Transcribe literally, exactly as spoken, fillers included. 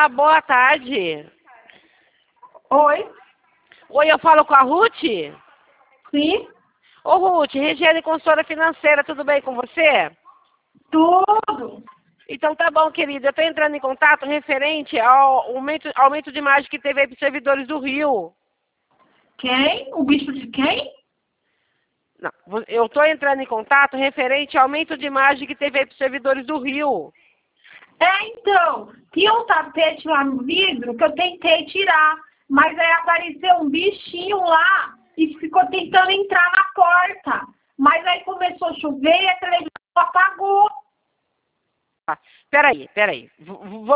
Olá, boa tarde. Oi? Oi, eu falo com a Ruth? Sim? Ô, Ruth, Regiane, consultora financeira, tudo bem com você? Tudo. Então tá bom, querida. Eu estou entrando em contato referente ao aumento, aumento de margem que teve aí para os servidores do Rio. Quem? O bispo de quem? Não, eu estou entrando em contato referente ao aumento de margem que teve aí para os servidores do Rio. É, então, tinha um tapete lá no vidro que eu tentei tirar, mas aí apareceu um bichinho lá e ficou tentando entrar na porta. Mas aí começou a chover e a televisão apagou. Ah, peraí, peraí. V